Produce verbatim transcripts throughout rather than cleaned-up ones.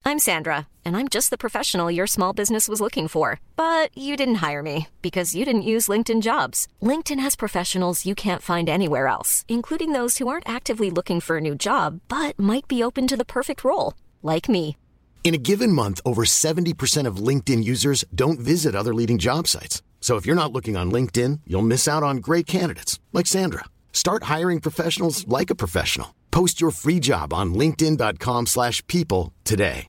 I'm Sandra, and I'm just the professional your small business was looking for. But you didn't hire me because you didn't use LinkedIn Jobs. LinkedIn has professionals you can't find anywhere else, including those who aren't actively looking for a new job, but might be open to the perfect role, like me. In a given month, over seventy percent of LinkedIn users don't visit other leading job sites. So if you're not looking on LinkedIn, you'll miss out on great candidates like Sandra. Start hiring professionals like a professional. Post your free job on linkedin.com slash people today.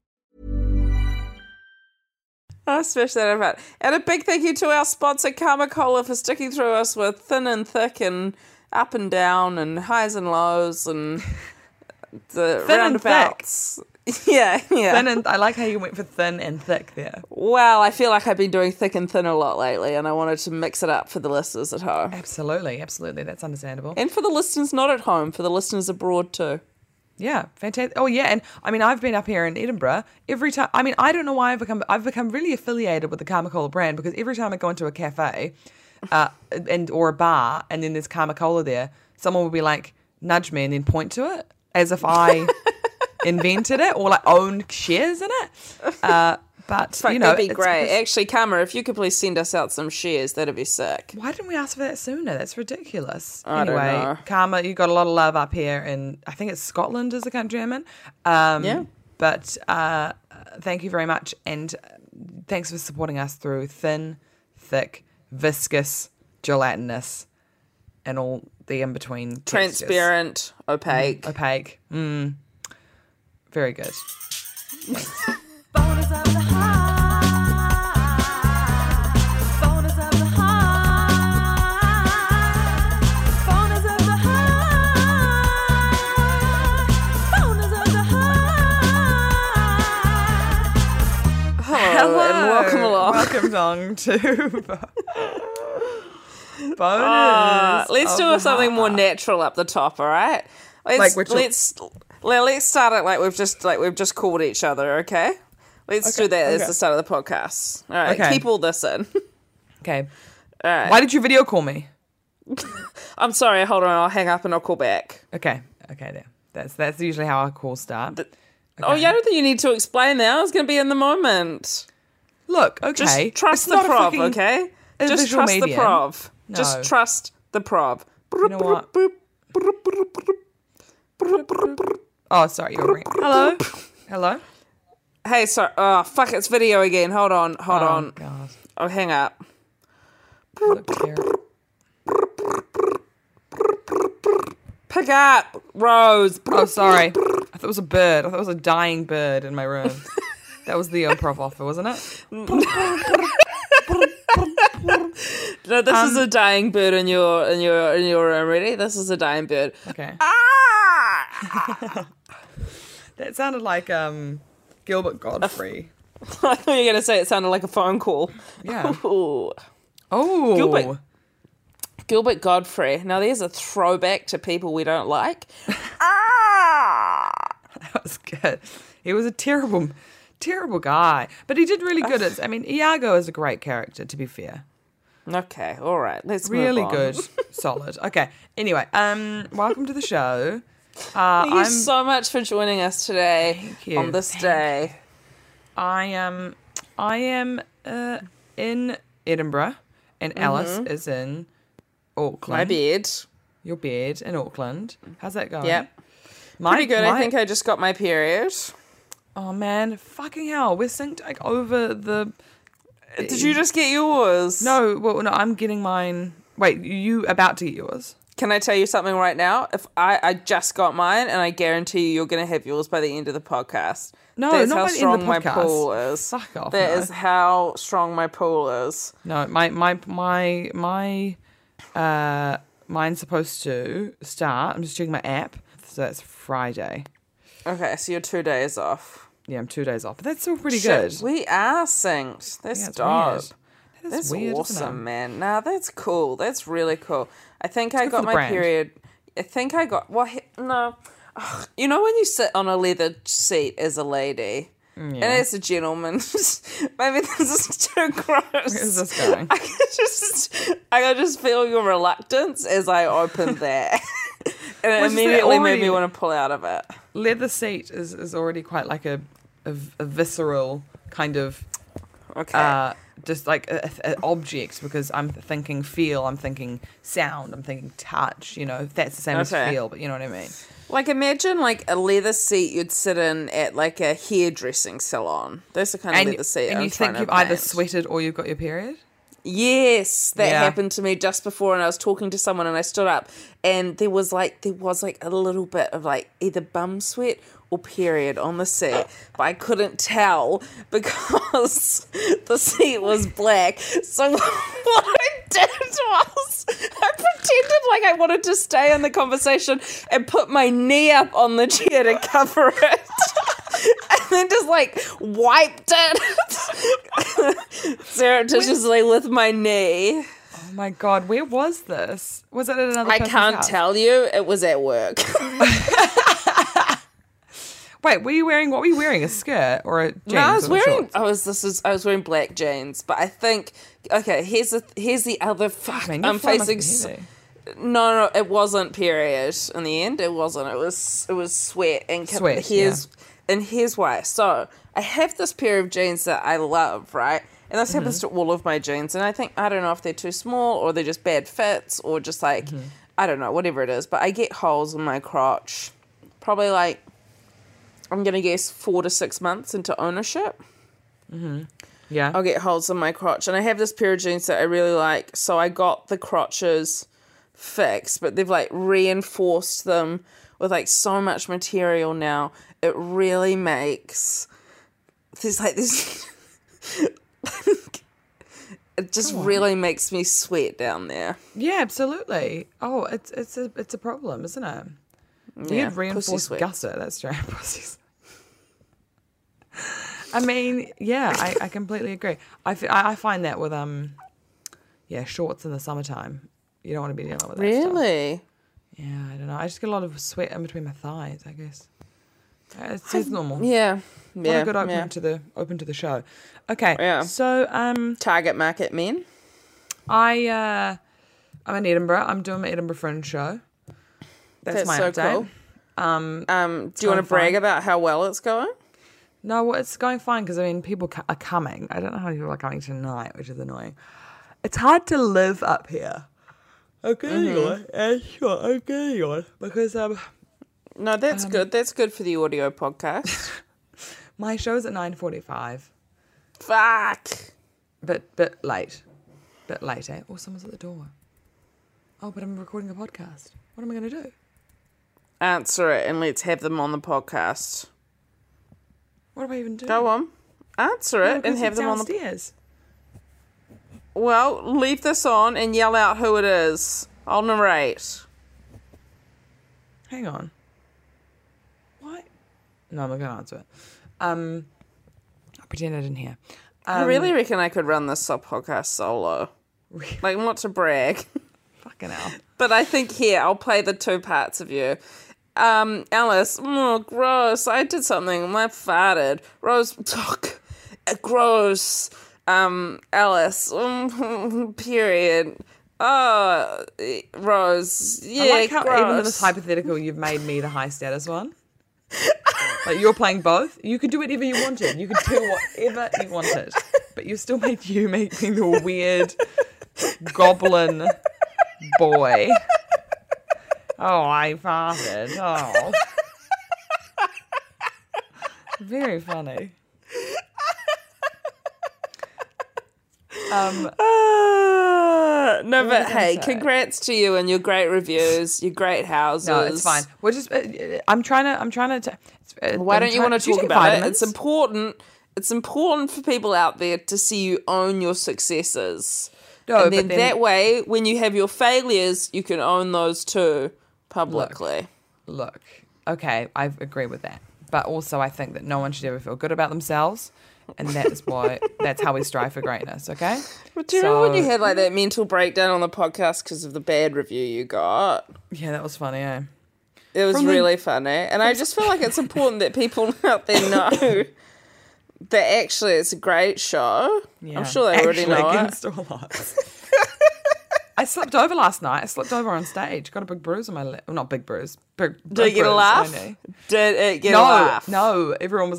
I smash that about. And a big thank you to our sponsor, Karma Cola, for sticking through us with thin and thick and up and down and highs and lows and the thin roundabouts. Yeah, yeah. Thin and I like how you went for thin and thick there. Well, I feel like I've been doing thick and thin a lot lately, and I wanted to mix it up for the listeners at home. Absolutely, absolutely. That's understandable. And for the listeners not at home, for the listeners abroad too. Yeah, fantastic. Oh, yeah, and I mean, I've been up here in Edinburgh every time. I mean, I don't know why I've become I've become really affiliated with the Karma Cola brand, because every time I go into a cafe uh, and or a bar, and then there's Karma Cola there, someone will be like, nudge me and then point to it as if I invented it or like owned shares in it. Uh, but Fuck, you know, that'd be it's great. because- Actually, Karma, if you could please send us out some shares, that'd be sick. Why didn't we ask for that sooner? That's ridiculous. I don't anyway, know. Karma, you got a lot of love up here, and I think it's Scotland is the country I'm in. Um, Yeah. But uh, thank you very much, and thanks for supporting us through thin, thick, viscous, gelatinous, and all the in between. Transparent, opaque. Opaque. Mm. Very good. Bonus of the heart. Bonus of the heart. Bonus of the heart. Bonus of the heart. Hello, and welcome along. Welcome along to bonus. Uh, let's of do the something more heart. natural up the top, all right? Let's, Like which- let's let, let's start it like we've just like we've just called each other, okay? Let's Okay, do that as okay. the start of the podcast. All right, Okay. keep all this in. Okay. All right. Why did you video call me? I'm sorry. Hold on. I'll hang up and I'll call back. Okay. Okay. There. That's that's usually how our calls start. Oh, yeah, I don't think you need to explain now. It's going to be in the moment. Look. Just Okay. trust It's the not a prov, fucking- okay? a Just visual trust the medium. prov. No. Just trust the prov. You know what? Oh, sorry. You're ringing. Hello. Hello. Hey, sorry. Oh, fuck, it's video again. Hold on. Hold Oh, on. God. I'll hang up. You look terrible. Pick up, Rose. Oh, sorry. I thought it was a bird. I thought it was a dying bird in my room. That was the improv offer, wasn't it? No, this is Um, a dying bird in your in your in your room. Ready? This is a dying bird. Okay. Ah! That sounded like um Gilbert Godfrey. I thought you were going to say it sounded like a phone call. Yeah. Ooh. Oh. Gilbert. Gilbert Godfrey. Now, there's a throwback to people we don't like. Ah! That was good. He was a terrible, terrible guy. But he did really good. At, I mean, Iago is a great character, to be fair. Okay, all right. Let's move Really on. good. Solid. Okay. Anyway, um, welcome to the show. Uh, Thank you I'm, so much for joining us today Thank you. on this Thank day. I am, I am uh, in Edinburgh, and Alice is in Auckland. My bed. Your bed in Auckland. How's that going? Yep. My, Pretty good. my- I think I just got my period. Oh man, fucking hell! We're synced like over the. Did you just get yours? No, well, no, I'm getting mine. Wait, you about to get yours? Can I tell you something right now? If I, I just got mine, and I guarantee you, you're going to have yours by the end of the podcast. No, That's not how by the end strong of the my podcast. pool is. Fuck off, That no. is how strong my pool is. No, my my my my. Uh, mine's supposed to start. I'm just checking my app. So that's Friday. Okay, so you're two days off. Yeah, I'm two days off, but that's still pretty Shit, good. we are synced. That's Yeah, it's dope. weird. That is That's weird, isn't awesome, it? man. Nah, that's cool. That's really cool. I think I good got for the my brand. period. I think I got. Well, he- no. Ugh, you know when you sit on a leather seat as a lady, and as a gentleman, maybe this is too gross. Where is this going? I can just, I can just feel your reluctance as I open that, and it Well, it's just that immediately made already- me want to pull out of it. Leather seat is, is already quite like a a, a visceral kind of Okay. uh, just like an object, because I'm thinking feel, I'm thinking sound, I'm thinking touch. You know, if that's the same Okay. as feel, but you know what I mean. Like, imagine, like, a leather seat you'd sit in at, like, a hairdressing salon. That's the kind of And, leather seat and I'm you trying think to you've either paint. sweated or you've got your period. Yes, that Yeah. happened to me just before, and I was talking to someone, and I stood up, and there was, like, there was, like, a little bit of, like, either bum sweat or period on the seat, but I couldn't tell because the seat was black. So what I did was I pretended like I wanted to stay in the conversation and put my knee up on the chair to cover it. And then just like wiped it surreptitiously with my knee. Oh my god, where was this? Was it at another? I person's can't house? tell you. It was at work. Wait, were you wearing, what were you wearing? A skirt or a jeans? No, I was or wearing. shorts? I was. This is. I was wearing black jeans, but I think. Okay, here's the. Here's the other. Fuck. Man, your I'm flow must facing. be s- heavy. No, no, it wasn't. Period. In the end, it wasn't. It was. It was sweat and co- Sweat, Here's. And here's why. So I have this pair of jeans that I love, right? And this happens Mm-hmm. to all of my jeans. And I think I don't know if they're too small or they're just bad fits or just like Mm-hmm. I don't know, whatever it is. But I get holes in my crotch. Probably like. I'm going to guess four to six months into ownership. Yeah. I'll get holes in my crotch. And I have this pair of jeans that I really like. So I got the crotches fixed, but they've like reinforced them with like so much material now. It really makes, there's like this, it just really makes me sweat down there. Yeah, absolutely. Oh, it's it's a it's a problem, isn't it? Yeah, You'd pussy reinforced sweat. gusset. That's right, pussies. I mean, yeah, I, I completely agree. I, f- I I find that with um, yeah, shorts in the summertime, you don't want to be dealing with that stuff. Really? Yeah, I don't know. I just get a lot of sweat in between my thighs, I guess. Uh, It's, it's normal. Yeah. What Yeah. a good open yeah. to the open to the show. Okay, Yeah. so um, Target market men. I uh, I'm in Edinburgh. I'm doing my Edinburgh Fringe show. That's, That's my so update. cool. Um, Um, do you going want to brag fine. about how well it's going? no, well, it's going fine because I mean people co- are coming. I don't know how many people are coming tonight, which is annoying. It's hard to live up here. I'm getting on. Uh, sure, I'm getting on because um, No, that's good. That's good for the audio podcast. my show's at nine forty-five. Fuck. Bit bit late, bit late. Eh? Oh, someone's at the door. Oh, but I'm recording a podcast. What am I going to do? Answer it and let's have them on the podcast. What do I even do? Go on. Answer it and have them on the. downstairs. Well, leave this on and yell out who it is. I'll narrate. Hang on. What? No, I'm not going to answer it. Um, I'll pretend I didn't hear. I really reckon I could run this sub podcast solo. Like, not to brag. Fucking hell. But I think here, I'll play the two parts of you. Um, Alice, oh, gross. I did something. I farted. Rose, talk. Gross. Um, Alice, um, period. Oh, Rose, yeah, I like how gross. even in this hypothetical, you've made me the high status one. Like you're playing both. You could do whatever you wanted. You could do whatever you wanted, but you still made you make me the weird goblin boy. Oh, I farted. Oh, very funny. Um, Ah, no, was but I gonna hey, say? congrats to you and your great reviews, your great houses. no, it's fine. We're just. Uh, I'm trying to. I'm trying to. T- Why I'm don't you trying- want to do you talk take about vitamins? it? It's important. It's important for people out there to see you own your successes. No, and then, but then- that way, when you have your failures, you can own those too publicly. Look, okay, I agree with that. But also I think that no one should ever feel good about themselves. And that is why that's how we strive for greatness, okay? But do you remember when you So- had like that mental breakdown on the podcast because of the bad review you got? Yeah, that was funny, eh? It was From the- really funny. And I just feel like it's important that people out there know that actually it's a great show. Yeah. I'm sure they already Actually, know it. against all odds. I slipped over last night. I slipped over on stage. Got a big bruise on my lip. Well, not big bruise. Big, Did big it get a bruise on laugh? my knee. Did it get no, a laugh? no. Everyone was like,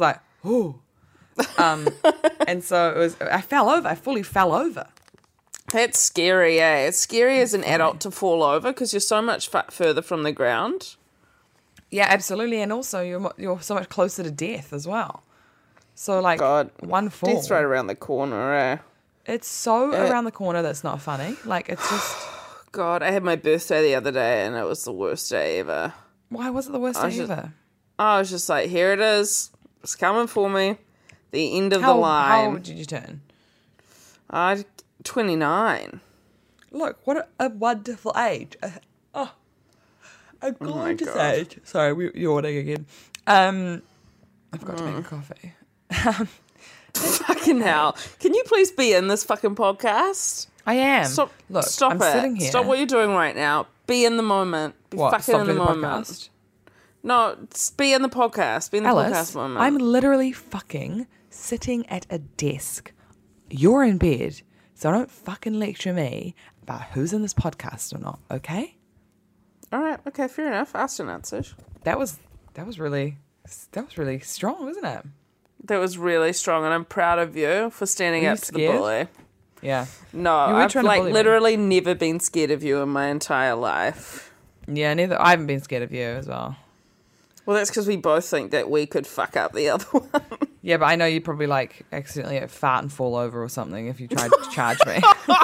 ooh. Um, and so it was. I fell over. I fully fell over. That's scary, eh? It's scary as an adult to fall over because you're so much fa- further from the ground. Yeah, absolutely. And also, you're mo- you're so much closer to death as well. So like God, one fall. Death's right around the corner, eh? It's so Uh, around the corner that's not funny. Like it's just. God, I had my birthday the other day and it was the worst day ever. Why was it the worst I day just- ever? I was just like, here it is. It's coming for me. The end of How, the how line. old did you turn? I twenty-nine. Look, what a, a wonderful age. Uh, oh, a my gorgeous God. age. Sorry, we're yawning again. Um, I've got to Mm. make a coffee. Fucking hell. Can you please be in this fucking podcast? I am. Stop. Look, stop I'm it. sitting here. Stop what you're doing right now. Be in the moment. Be What? fucking Stop in the doing the moment. podcast? No, just be in the podcast. Be in the Alice, podcast moment. I'm literally fucking sitting at a desk. You're in bed, so don't fucking lecture me about who's in this podcast or not, okay? All right. Okay. Fair enough. Asked and answered. That was that was really that was really strong, wasn't it? That was really strong, and I'm proud of you for standing Were you up to scared? the bully. Yeah. No, You were I've trying to like bully me. literally never been scared of you in my entire life. Yeah, neither I haven't been scared of you as well. Well, that's because we both think that we could fuck up the other one. Yeah, but I know you'd probably like accidentally like, fart and fall over or something if you tried to charge me.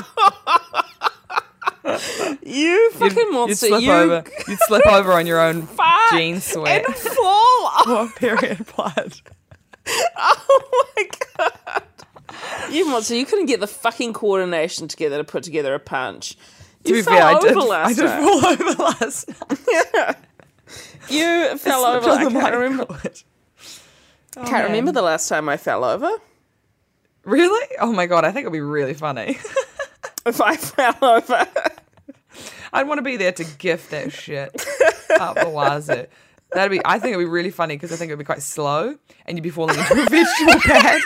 You fucking You'd monster. slip you over. You'd slip over on your own fart jean sweat and fall off. or period blood. Oh my god. You monster. You couldn't get the fucking coordination together to put together a punch. To You be fell fair, I over did. I last did time. fall over last night. You fell Slipped over. on I the can't remember. microwave. Oh, Can't man. remember the last time I fell over. Really? Oh my god! I think it'd be really funny. If I fell over. I'd want to be there to gift that shit up the wazoo. That'd be. I think it'd be really funny because I think it'd be quite slow, and you'd be falling into a vegetable patch.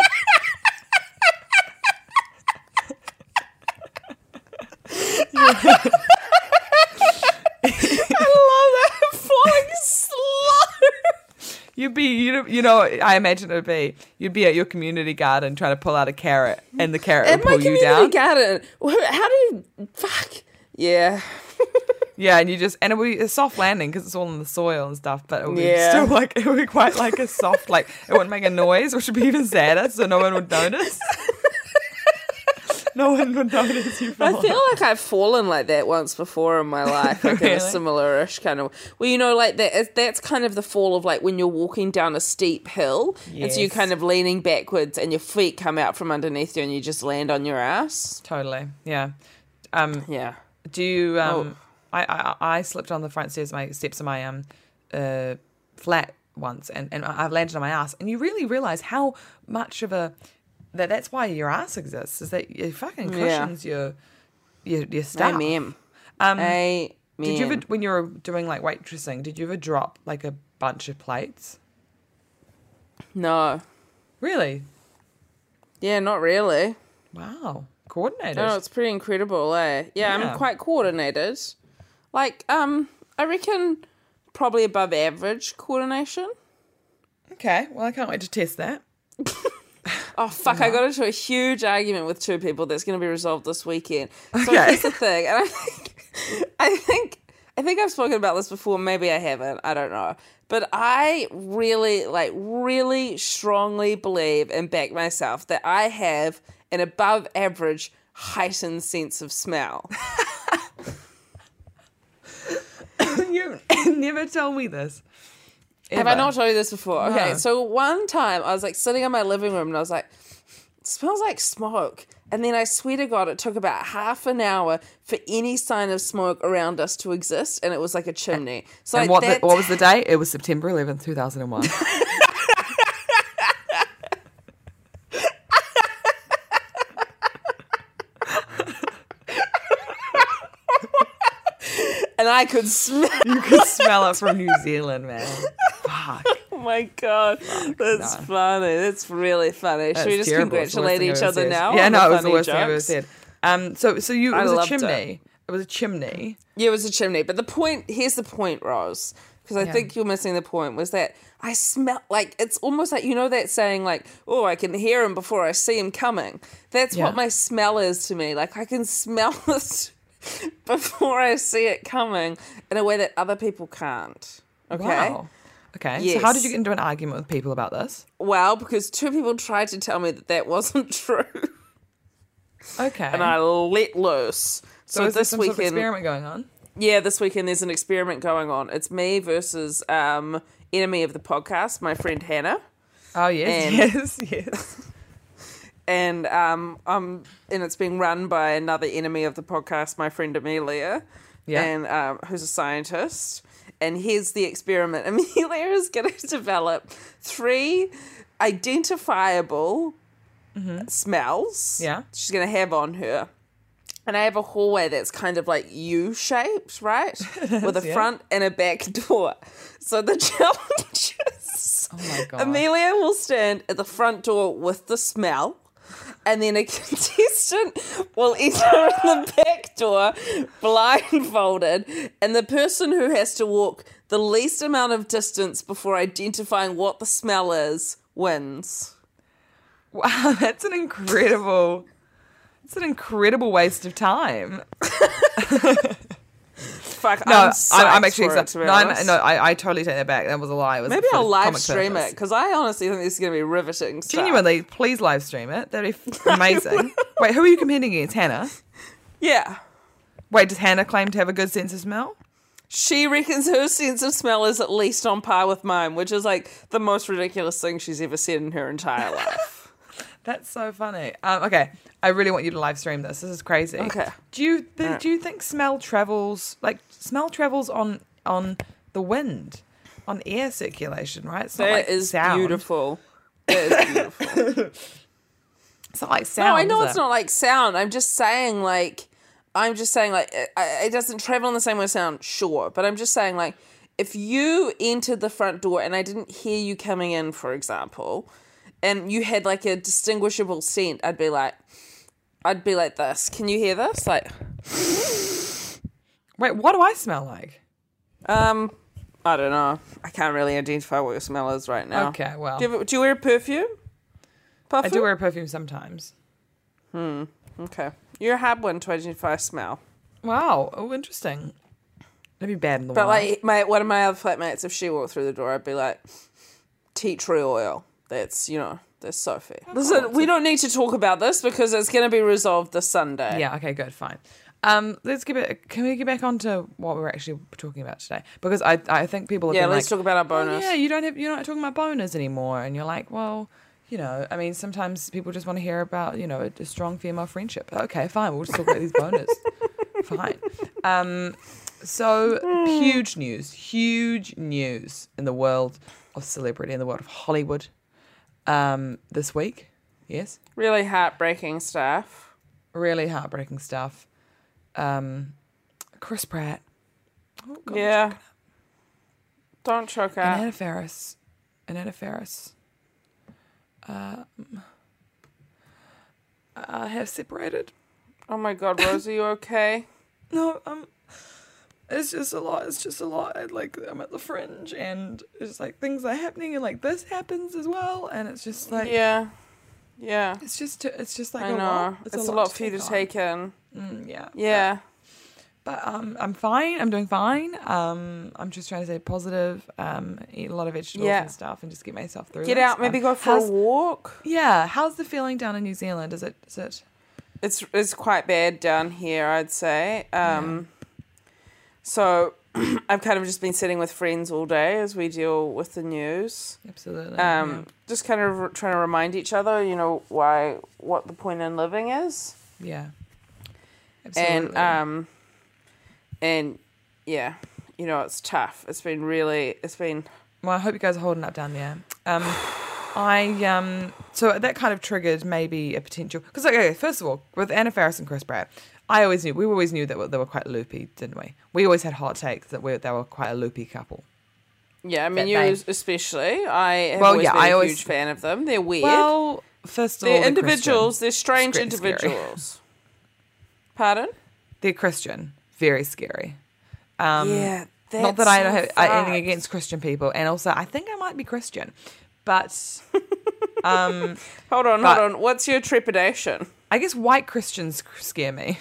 I love that. Falling slow. You'd be, you know, you know, I imagine it'd be, you'd be at your community garden trying to pull out a carrot, and the carrot In would my pull you community down. garden. Wh- How do you. Fuck. Yeah. Yeah, and you just, and it would be a soft landing because it's all in the soil and stuff, but it would be Yeah. still like, it would be quite like a soft, like, it wouldn't make a noise, which would be even sadder, so no one would notice. No one would notice you I fell. feel like I've fallen like that once before in my life, like in a Really? similar-ish kind of. Well, you know, like that. That's kind of the fall of like when you're walking down a steep hill, and so you're Yes. kind of leaning backwards, and your feet come out from underneath you, and you just land on your ass. Totally, yeah. Um, Yeah. do you, um, Oh. I, I, I slipped on the front stairs, my steps of my um, uh, flat once, and, and I've landed on my ass, and you really realize how much of a, that that's why your ass exists, is that it fucking Yeah. cushions your, your, your stuff. Amen. Um, Amen. Did you ever, when you were doing like waitressing, did you ever drop like a bunch of plates? No. Really? Yeah, not really. Wow. Coordinated. No, it's pretty incredible, eh? Yeah, Yeah. I'm quite coordinated. Like, um, I reckon probably above average coordination. Okay. Well, I can't wait to test that. Oh, fuck, I got into a huge argument with two people that's going to be resolved this weekend. So Okay. here's the thing, and I think, I think, I think I've spoken about this before, maybe I haven't, I don't know. But I really, like, really strongly believe and back myself that I have an above average heightened sense of smell. You never told me this. Have I Ever. not told you this before? Okay, No. so one time I was like sitting in my living room and I was like, it smells like smoke. And then I swear to God, it took about half an hour for any sign of smoke around us to exist, and it was like a chimney. So And like what, the, that, what was the date? It was September eleventh, two thousand one. and I could smell. You could smell it from New Zealand, man. Fuck. Oh my God, that's no. funny. That's really funny. Should we That's just terrible. It's the worst congratulate thing each I've ever other said. now? Yeah, on no, the it was the funny worst thing I've ever jokes? said. Um, so, so you, it I was a loved it. chimney. It was a chimney. Yeah, it was a chimney. But the point, here's the point, Rose. because I Yeah. think you're missing the point, was that I smell, like, it's almost like, you know that saying, like, oh, I can hear him before I see him coming. That's Yeah. what my smell is to me. Like, I can smell this before I see it coming in a way that other people can't. Okay? Wow. Okay. So how did Yes. you get into an argument with people about this? Well, because two people tried to tell me that that wasn't true, Okay. and I let loose. so, So, is there this some sort of weekend, experiment going on? yeah, this weekend there's an experiment going on. It's me versus um, enemy of the podcast, my friend Hannah, Oh yes, And- yes, yes. and um, um, and it's being run by another enemy of the podcast, my friend Amelia, Yeah. and um, who's a scientist. And here's the experiment: Amelia is going to develop three identifiable smells. Yeah. she's going to have on her. And I have a hallway that's kind of like U-shaped, right? With a Yeah. front and a back door. So the challenge is Oh my god. Amelia will stand at the front door with the smell, and then a contestant will enter the back door blindfolded, and the person who has to walk the least amount of distance before identifying what the smell is wins. Wow, that's an incredible. It's an incredible waste of time. Fuck, No, I'm, I'm, psyched I'm actually for it, excited. to be No, I'm, honest. no, I, I totally take that back. That was a lie. It was Maybe for I'll live comic stream purpose. it, because I honestly think this is going to be riveting stuff. Genuinely, please live stream it. That'd be f- amazing. Wait, who are you competing against? Hannah? Yeah. Wait, does Hannah claim to have a good sense of smell? She reckons her sense of smell is at least on par with mine, which is like the most ridiculous thing she's ever said in her entire life. That's so funny. Um, okay, I really want you to live stream this. This is crazy. Okay. Do you th- do you think smell travels like smell travels on on the wind, on air circulation? Right. It's not That like is sound. beautiful. That is beautiful. It's not like sound. No, I know is it's it? not like sound. I'm just saying, like, I'm just saying, like, it, it doesn't travel in the same way as sound, sure. But I'm just saying, like, if you entered the front door and I didn't hear you coming in, for example, and you had, like, a distinguishable scent, I'd be like, I'd be like this. Can you hear this? Like, Wait, what do I smell like? um, I don't know. I can't really identify what your smell is right now. Okay, well, Do you, have, do you wear perfume? I Perfume? do wear perfume sometimes. Okay. You're a hard one to identify smell. Wow. Oh, interesting. That'd be bad in the But wild. like my one of my other flatmates, if she walked through the door, I'd be like, tea tree oil. That's, you know, that's Sophie. Listen, we don't need to talk about this because it's going to be resolved this Sunday. Yeah. Okay. Good. Fine. Um, let's get it. Can we get back onto what we're actually talking about today? Because I, I think people have Yeah, been let's like, talk about our "Oh, bonus." yeah, you don't have, you're not talking about boners anymore, and you're like, well, you know, I mean, sometimes people just want to hear about, you know, a, a strong female friendship. Okay, fine, we'll just talk about these boners. Fine. Um, so huge news, huge news in the world of celebrity, in the world of Hollywood, um, this week. Yes. Really heartbreaking stuff. Really heartbreaking stuff. Um, Chris Pratt. Oh, God, Yeah. Don't choke And out. Anna Faris. And Anna Faris. Um, uh, have separated. Oh my God, Rose, are you okay? No, um, it's just a lot. It's just a lot. I, like, I'm at the fringe, and it's like things are happening, and like this happens as well, and it's just like, Yeah. Yeah. it's just, it's just like I a know. lot. It's, a lot for you to on. take in. Mm, yeah. Yeah. But um, I'm fine. I'm doing fine. Um, I'm just trying to stay positive. Um, eat a lot of vegetables Yeah. and stuff, and just get myself through. Get this. out, maybe Um, go for how's- a walk. Yeah. How's the feeling down in New Zealand? Is it? Is it? It's it's quite bad down here, I'd say. Um, So I've kind of just been sitting with friends all day as we deal with the news. Absolutely. Um, Just kind of r- trying to remind each other, you know, why what the point in living is, yeah. Absolutely. and um, and yeah, you know, it's tough. It's been really, it's been Well, I hope you guys are holding up down there. Um, I um, so that kind of triggered maybe a potential because okay, first of all, with Anna Faris and Chris Pratt, I always knew we always knew that they were quite loopy, didn't we? We always had hot takes that we they were quite a loopy couple. yeah. I mean, That you they- especially. I have Well, always yeah, been I a always- huge fan of them. They're weird. Well, first of all, they're they're individuals. Christian. They're strange Scary- scary. individuals. Pardon? They're Christian, very scary. Um, yeah, Not that That's I don't so have I- anything fucked. against Christian people, and also I think I might be Christian, but um, Hold on, But- hold on. What's your trepidation? I guess white Christians scare me.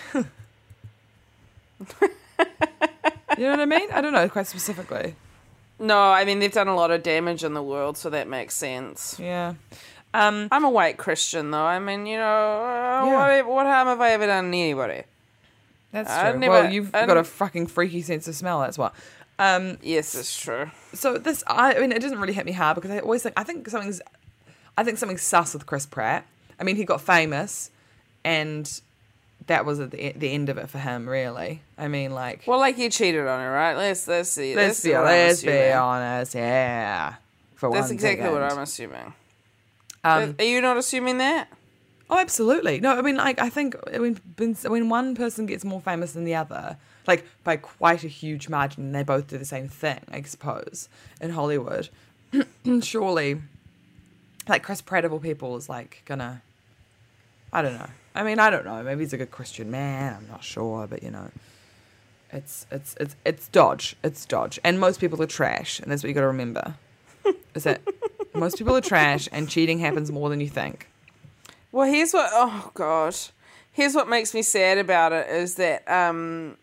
You know what I mean? I don't know quite specifically. No, I mean, they've done a lot of damage in the world, so that makes sense. Yeah. Um, I'm a white Christian, though. I mean, you know, uh, Yeah. what, what harm have I ever done to anybody? that's I true. never- well, you've I got a n- fucking freaky sense of smell. That's what. Um, Yes, it's true. so this, I, I mean, it doesn't really hit me hard because I always think I think something's, I think something's sus with Chris Pratt. I mean, he got famous, and that was at the, the end of it for him, really. I mean, like, Well, like you cheated on her, right? Let's let's see. let's see be what I'm let's be assuming. honest, yeah. For That's one exactly what second. I'm assuming. Um, Are you not assuming that? Oh, absolutely. No, I mean, like, I think when when when one person gets more famous than the other, like by quite a huge margin, and they both do the same thing, I suppose, in Hollywood, surely, like Chris Pratt of all people is like gonna, I don't know. I mean, I don't know. Maybe he's a good Christian man. I'm not sure, but you know, it's it's it's it's dodge. It's dodge, and most people are trash, and that's what you got to remember. Is that most people are trash, and cheating happens more than you think. Well, here's what. Oh God, here's what makes me sad about it is that um,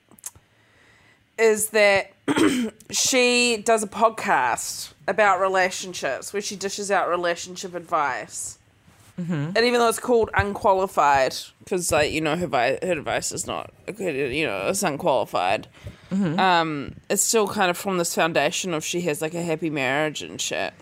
is that she does a podcast about relationships where she dishes out relationship advice. Mm-hmm. And even though it's called Unqualified, because like you know her, vi- her advice is not, you know, it's unqualified. Mm-hmm. Um, it's still kind of from this foundation of she has like a happy marriage and shit.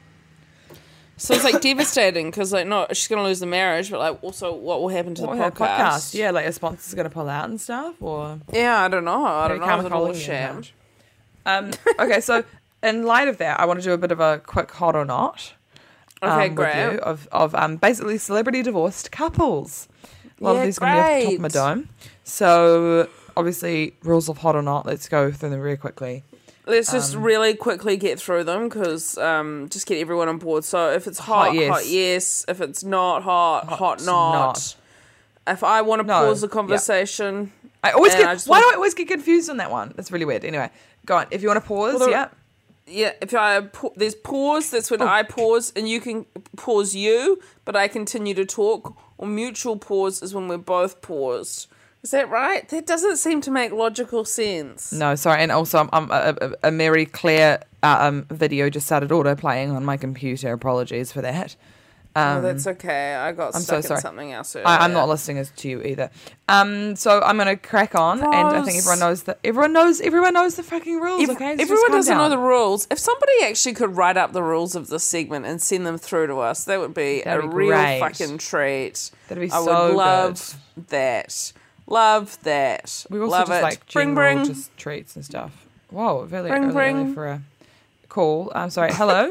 So it's like devastating because like no, she's gonna lose the marriage, but like also what will happen to What, the her podcast? podcast? Yeah, like a sponsor's going to pull out and stuff, or Yeah, I don't know. I maybe don't know. Is it all a Carmichael in sham? charge? Um, okay, so in light of that, I want to do a bit of a quick hot or not. Um, Okay, with great. you of of um basically celebrity divorced couples. A lot Yeah, of these are going to be off the top of my great. dome. So obviously, rules of hot or not. Let's go through them very quickly. Let's just Um, really quickly get through them because um, just get everyone on board. So if it's hot, Hot, yes. hot yes. If it's not hot, hot, Hot, not. not. If I want to No, pause the yeah. conversation, I always and get. I just Why do want- I always get confused on that one? That's really weird. Anyway, go on. If you want to pause, Well, the- yeah. yeah, if I pa- there's pause, that's Oh. when I pause and you can pause you, but I continue to talk. Or mutual pause is when we're both paused. Is that right? That doesn't seem to make logical sense. No, sorry, and also I'm, I'm a, a, a Mary Claire uh, um, video just started auto playing on my computer. Apologies for that. Um, Oh, that's okay. I got I'm stuck so sorry. in something else earlier. I, I'm not listening as to you either. Um, so I'm gonna crack on, and I think Rose. everyone knows that everyone knows everyone knows the fucking rules. Ev- okay, So just everyone calm doesn't know down. the rules. If somebody actually could write up the rules of this segment and send them through to us, that would be That'd a be real great. fucking treat. That'd be I so would love that. Love that. We also love just it. like bring, general bring. just treats and stuff. Whoa, really Bring, early, bring. early for a call. I'm sorry. Hello.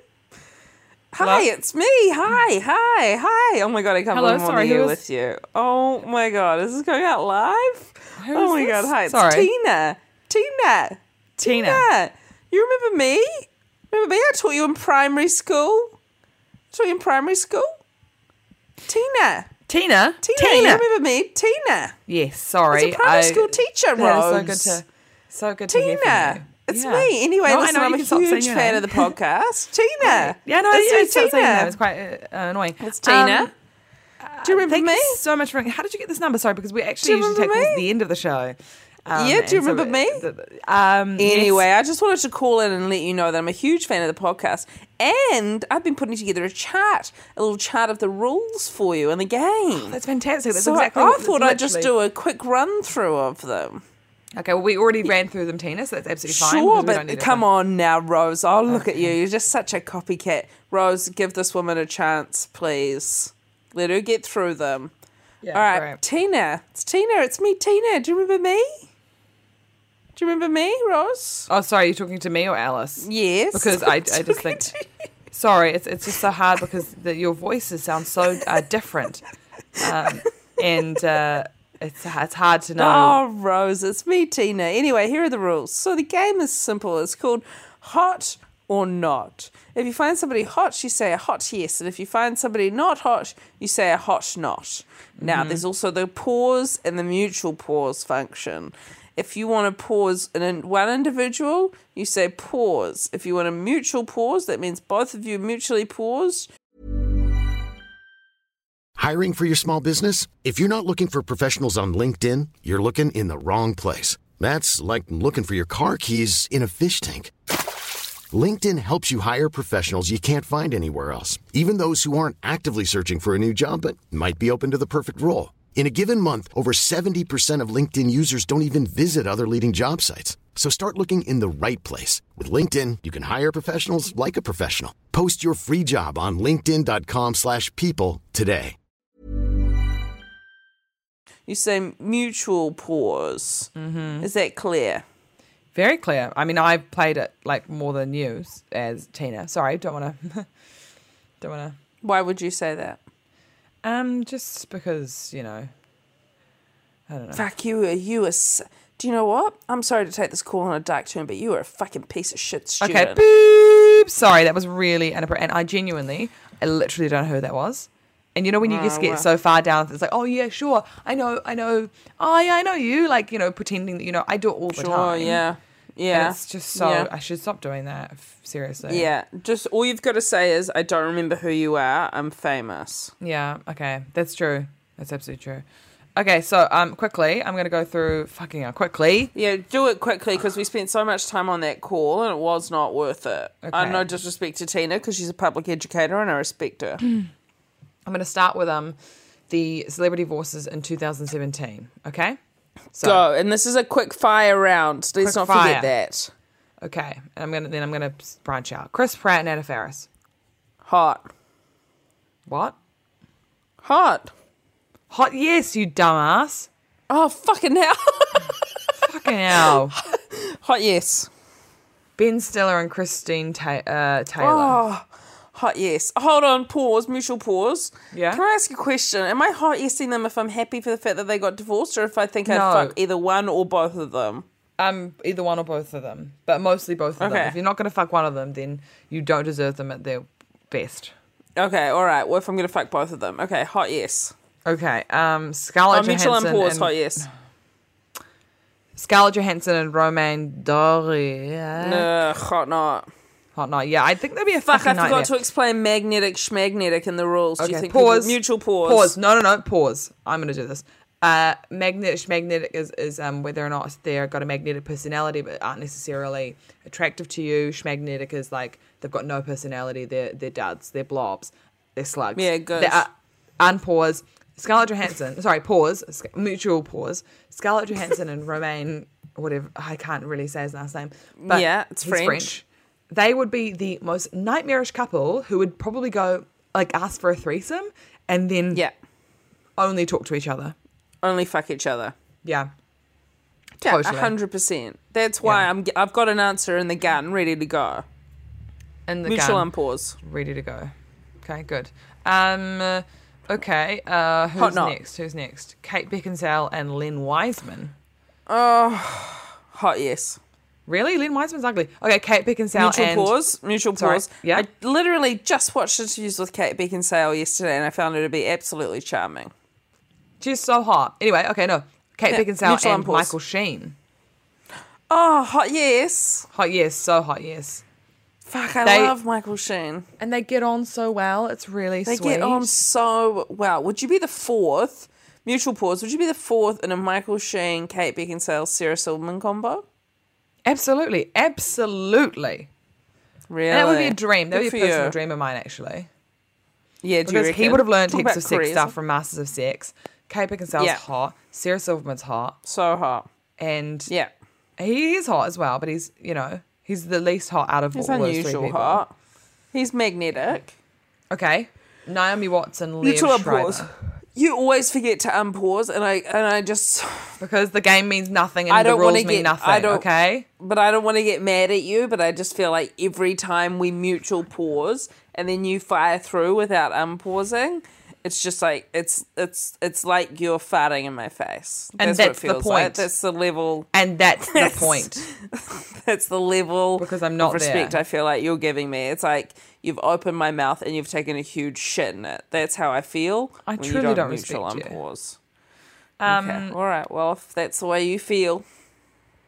Hi, Hello? it's me. Hi, hi, hi. Oh my god, I can't Hello, believe I'm on sorry, the who air is- with you. Oh my god, is this going out live? Who oh is my god, this? hi, it's Sorry. Tina. Tina. Tina. Tina. You remember me? Remember me? I taught you in primary school. I taught you in primary school. Tina. Tina. Tina, you remember me? Tina. Yes. Sorry. I was a primary I- school teacher, That is so Rose. good to. So good to hear from Tina. you. It's Yeah. me. Anyway, No, I listen, know, I'm you a can stop saying huge your fan name. of the podcast. Tina. Yeah, no, It's yeah, me, it's stop saying Tina. that. It's quite uh, annoying. It's Tina. Um, Do you remember Thank me? you so much for. How did you get this number? Sorry, because we actually Do you usually take remember calls at me? the end of the show. Um, Yeah, do you and so, remember me? uh, th- th- Um, Anyway, yes. I just wanted to call in and let you know that I'm a huge fan of the podcast. And I've been putting together a chart, a little chart of the rules for you in the game. That's fantastic. That's so exactly. I what, thought that's I'd just literally- do a quick run through of them. Okay, well, we already ran through them, Tina, so that's absolutely fine. Sure, because we don't need but to- come on now, Rose. Oh, look at you. You're just such a copycat. Rose, give this woman a chance, please. Let her get through them. Yeah, All right, great. Tina. It's Tina. It's me, Tina. Do you remember me? Do you remember me, Rose? Oh, sorry, you're talking to me or Alice? Yes. Because I, I I'm just talking think. to you. Sorry, it's it's just so hard because the, your voices sound so uh, different, um, and uh, it's it's hard to know. Oh, Rose, it's me, Tina. Anyway, here are the rules. So the game is simple. It's called Hot or Not. If you find somebody hot, you say a hot yes. And if you find somebody not hot, you say a hot not. Now, there's also the pause and the mutual pause function. If you want to pause in in one individual, you say pause. If you want a mutual pause, that means both of you mutually pause. Hiring for your small business? If you're not looking for professionals on LinkedIn, you're looking in the wrong place. That's like looking for your car keys in a fish tank. LinkedIn helps you hire professionals you can't find anywhere else, even those who aren't actively searching for a new job but might be open to the perfect role. In a given month, over seventy percent of LinkedIn users don't even visit other leading job sites. So start looking in the right place. With LinkedIn, you can hire professionals like a professional. Post your free job on linkedin.com slash people today. You say mutual pause. Mm-hmm. Is that clear? Very clear. I mean, I've played it like more than you as Tina. Sorry, don't want to. don't want to. Why would you say that? Um, just because, you know, I don't know. Fuck you. Are you a? s- Do you know what? I'm sorry to take this call on a dark turn, but you are a fucking piece of shit student. Okay, boop. Sorry, that was really inappropriate. And I genuinely, I literally don't know who that was. And you know when you just get well. so far down, it's like, oh yeah, sure, I know, I know, oh yeah, I know you. Like, you know, pretending that, you know, I do it all the Sure. time. Yeah. Yeah. And it's just so, Yeah. I should stop doing that, f- seriously. Yeah, just all you've got to say is, I don't remember who you are. I'm famous. Yeah, okay. That's true. That's absolutely true. Okay, so um, quickly, I'm going to go through, fucking hell, quickly. Yeah, do it quickly because we spent so much time on that call and it was not worth it. Okay. Uh, no disrespect to Tina because she's a public educator and I respect her. I'm going to start with um the celebrity divorces in two thousand seventeen, okay? So, Go, and this is a quick fire round. Let's Quick not fire. forget that. Okay, and I'm gonna then I'm gonna branch out. Chris Pratt and Anna Faris. Hot. What? Hot. Hot? Yes, you dumbass. Oh, fucking hell. Fucking hell. Hot yes. Ben Stiller and Christine Ta- uh, Taylor. Oh, hot yes. Hold on, pause, mutual pause. Yeah? Can I ask a question? Am I hot yesing them if I'm happy for the fact that they got divorced or if I think I'd No. fuck either one or both of them? Um, either one or both of them, but mostly both of them. Okay. If you're not gonna fuck one of them, then you don't deserve them at their best. Okay, all right. Well, if I'm going to fuck both of them. Okay, hot yes. Okay. Um, Scarlett Oh, mutual Johansson and pause, and hot yes. Scarlett Johansson and Romain Doria. No, hot not. Hot night. Yeah, I think that'd be a Fuck, I fucking forgot nightmare. to explain magnetic schmagnetic in the rules. Do you Okay, think pause. people- mutual pause? Pause. No, no, no. Pause. I'm going to do this. Uh, magnetic, magnetic is, is um whether or not they've got a magnetic personality but aren't necessarily attractive to you. Schmagnetic is like they've got no personality. They're they're duds. They're blobs. They're slugs. Yeah, good. They're, uh, unpause. Scarlett Johansson. Sorry, pause. Sc- mutual pause. Scarlett Johansson and Romain, whatever. I can't really say his last name. But Yeah, it's he's French. They would be the most nightmarish couple who would probably go like ask for a threesome and then Yeah. only talk to each other. Only fuck each other. Yeah. Yeah, Totally. a hundred percent. That's why Yeah. I'm. I've got an answer in the gun, ready to go. And the Mutual gun, unpause. ready to go. Okay, good. Um, uh, okay. Uh, Hot who's knot. next? Who's next? Kate Beckinsale and Len Wiseman. Hot yes. Really? Len Wiseman's ugly. Okay, Kate Beckinsale Mutual and pause. Mutual Sorry, pause. yeah? I literally just watched interviews with Kate Beckinsale yesterday, and I found her to be absolutely charming. she's so hot. Anyway, okay, no. Kate Yeah, Beckinsale mutual and unpause. Michael Sheen. Oh, hot yes. Hot yes, so hot yes. Fuck, I They- love Michael Sheen. And they get on so well. It's really They sweet. get on so well. Would you be the fourth? Mutual pause. Would you be the fourth in a Michael Sheen, Kate Beckinsale, Sarah Silverman combo? Absolutely, absolutely. Really? And that would be a dream. That would Good be a for personal you. dream of mine, actually. Yeah, do you Because he reckon? would have learned Talk heaps about of sex charisma. stuff from Masters of Sex. Kate Beckinsale's Yeah. hot. Sarah Silverman's hot. So hot. And Yeah. he is hot as well, but he's, you know, he's the least hot out of He's all those three unusual people. hot. He's magnetic. Okay. Naomi Watts and Liev Mutual Schreiber. unpause. You always forget to unpause, and I and I just, Because the game means nothing and I the don't rules want to mean get, nothing, I don't, okay? But I don't want to get mad at you. But I just feel like every time we mutual pause, and then you fire through without unpausing, it's just like it's it's it's like you're farting in my face. And that's, that's the what it feels like. point. That's the level. And that's the That's- point. That's the level Because I'm not of respect there. I feel like you're giving me. It's like you've opened my mouth and you've taken a huge shit in it. That's how I feel. I when truly you don't mutual respect you. unpause. Um, Okay. All right. Well, if that's the way you feel,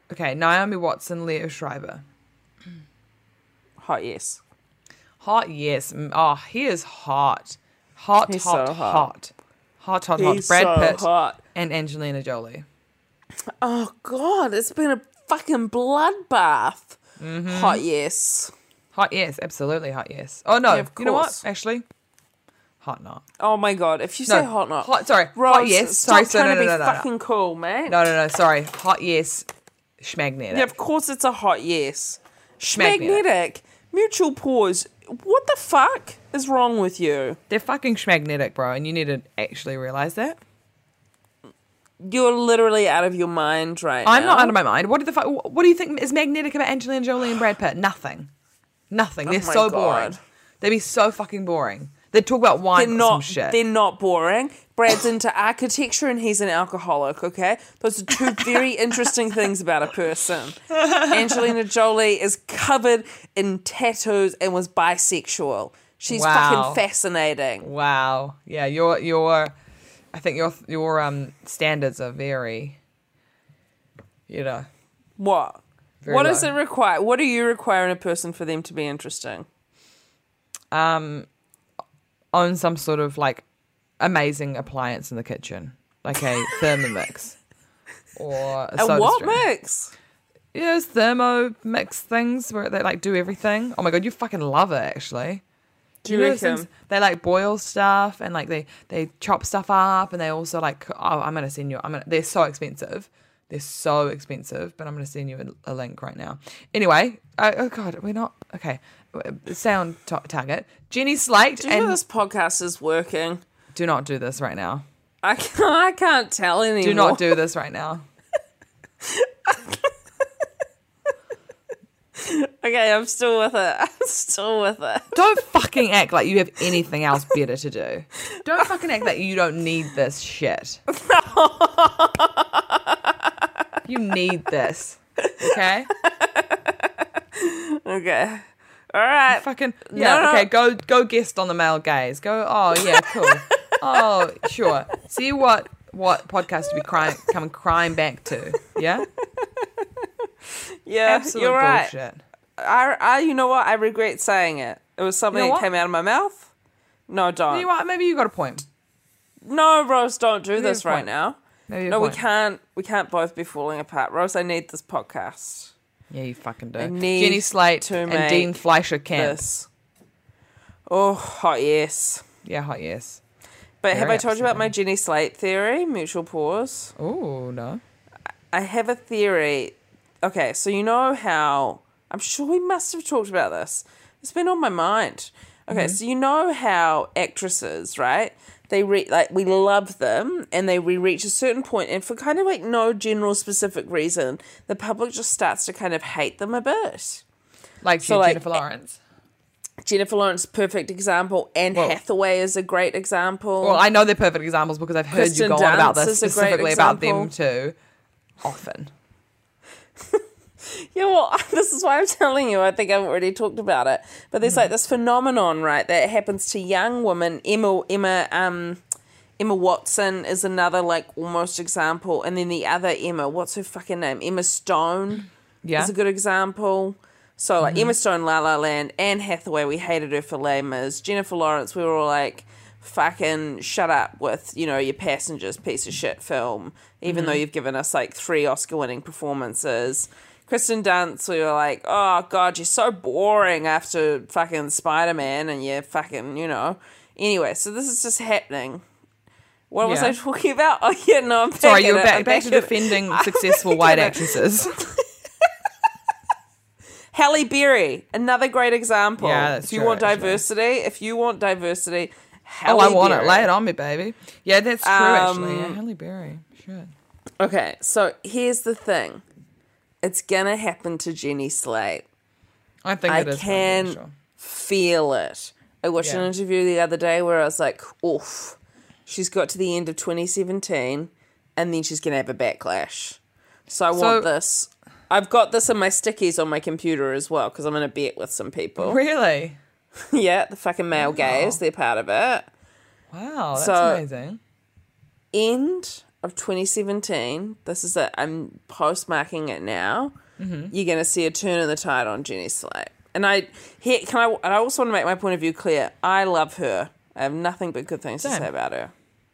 Okay, Naomi Watson, Leo Schreiber. Hot yes. Hot, yes. Mm, Oh, he is hot. Hot, He's hot, so hot. hot. Hot, hot, hot. He's Brad so Pitt hot. and Angelina Jolie. Oh God, it's been a fucking bloodbath. Mm-hmm. Hot yes. Hot, yes. Absolutely hot, yes. Oh, no. Yeah, of you know what? course. Actually, hot not. Oh my God, if you No, say hot not. hot- sorry, Rose, hot yes. Stop Sorry, so trying no, to be no, no, no, no. fucking cool, mate. No, no, no. Sorry. Hot, yes. Schmagnetic. Yeah, of course it's a hot yes. Schmagnetic. Magnetic. Mutual pause. What the fuck is wrong with you? They're fucking schmagnetic, bro, and you need to actually realize that. You're literally out of your mind right now. I'm not out of my mind. What the fuck? What do you think is magnetic about Angelina Jolie and Brad Pitt? Nothing. Nothing. They're Oh my so God. boring. They'd be so fucking boring. They'd talk about wine They're or not. some shit. They're not boring. Brad's into architecture and he's an alcoholic. Okay, those are two very interesting things about a person. Angelina Jolie is covered in tattoos and was bisexual. She's Wow. fucking fascinating. Wow. Yeah, your your I think your your um standards are very, you know. What? Very what does low. it require? What do you require in a person for them to be interesting? Um own some sort of like amazing appliance in the kitchen. Like a Thermomix. Or a A soda what stream. mix? Yeah, those Thermomix things where they like do everything. Oh my God, you fucking love it actually. Do you know those reckon? things- they like boil stuff and like they they chop stuff up and they also like oh I'm gonna send you I'm gonna they're so expensive they're so expensive but I'm gonna send you a, a link right now. Anyway, uh, oh God, we're not okay. Sound ta- target Jenny Slate Do you know and this podcast is working? do not do this right now. I can't, I can't tell anymore. Do not do this right now. Okay, I'm still with it. I'm still with it. Don't fucking act like you have anything else better to do. Don't fucking act like you don't need this shit. You need this. Okay? Okay. All right. Fucking yeah, No, no. okay, go go guest on the male gaze. Go, oh yeah, cool. Oh, sure. See what what podcast to be crying coming crying back to. Yeah? Yeah, Absolute you're right. bullshit. I, I, you know what? I regret saying it. It was something You know that what? came out of my mouth. No, don't. You know what? Maybe you got a point. No, Rose, don't do Maybe this a right point. now. Maybe a No, we point. can't. We can't both be falling apart. Rose, I need this podcast. Yeah, you fucking do. I need Jenny Slate to and make Dean Fleischer Camp. This. Oh, hot yes. Yeah, hot yes. But have Very I told you about my upsetting. Jenny Slate theory? Mutual pause. Oh no. I have a theory. Okay, so you know how I'm sure we must have talked about this. It's been on my mind. Okay, so you know how actresses, right? They re- like we love them, and they we reach a certain point, and for kind of like no general specific reason, the public just starts to kind of hate them a bit. Like, So, like, Jennifer Lawrence. Jennifer Lawrence, perfect example. Anne Well- Hathaway is a great example. Well, I know they're perfect examples because I've heard Kristen you go on about Dunst this is a great specifically about them example. too. Often. Yeah, well, this is why I'm telling you. I think I've already talked about it. But there's like this phenomenon, right, that happens to young women. Emma, Emma, um, Emma Watson is another like almost example, and then the other Emma, what's her fucking name? Emma Stone Yeah. is a good example. So like Emma Stone, La La Land, Anne Hathaway, we hated her for Les Mis. Jennifer Lawrence, we were all like, fucking shut up with, you know, your Passengers piece of shit film, even though you've given us like three Oscar-winning performances. Kristen Dunst, we were like, oh God, you're so boring after fucking Spider-Man and you're fucking, you know. Anyway, so this is just happening. What was Yeah. I talking about? Oh yeah, no, I'm back Sorry, at you're it, back, I'm back to at it. defending successful white it. actresses. Halle Berry, another great example. Yeah, that's if you true, want actually. diversity, if you want diversity, Oh, Halle I want Berry. it. Lay it on me, baby. Yeah, that's true, actually. Yeah, Um, Halle Berry. Shit. Okay, so here's the thing. It's gonna happen to Jenny Slate. I think I it is. can for sure. feel it. I watched an Yeah. interview the other day where I was like, oof, she's got to the end of twenty seventeen and then she's going to have a backlash. So I So- want this. I've got this in my stickies on my computer as well because I'm going to bet with some people. Really? Yeah, the fucking male gays, they're part of it. Wow, that's So- amazing. End of twenty seventeen, this is it, I'm postmarking it now, mm-hmm. you're going to see a turn in the tide on Jenny Slate. And I, here, can I, and I also want to make my point of view clear. I love her. I have nothing but good things Same. to say about her.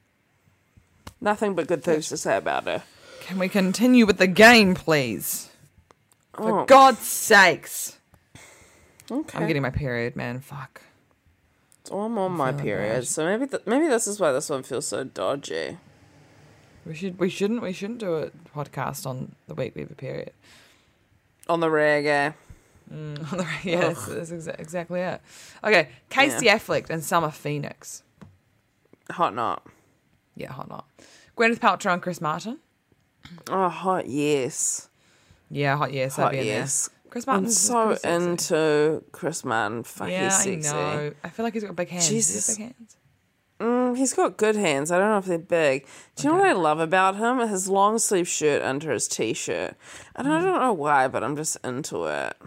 Nothing but good things to say about her. Can we continue with the game, please? For Oh. God's sakes. Okay. I'm getting my period, man. Fuck. Oh, I'm on my feeling period, bad. so maybe th- maybe this is why this one feels so dodgy. We should. We shouldn't. We shouldn't do a podcast on the week we have a period. On the reggae. Mm, on the yes, that's exa- exactly it. Okay, Casey Affleck and Summer Phoenix. Hot not. Yeah, hot not. Gwyneth Paltrow and Chris Martin. Oh, hot yes. Yeah, hot yes. Hot I'd be in yes. there. Chris I'm Martin's so pretty sexy. into Chris Martin. Fuck, Yeah, he's I sexy. know. I feel like he's got big hands. Does he have Jesus. big hands? Mm, he's got good hands. I don't know if they're big. Do you know what I love about him? His long sleeve shirt under his t-shirt. And I don't know why, but I'm just into it.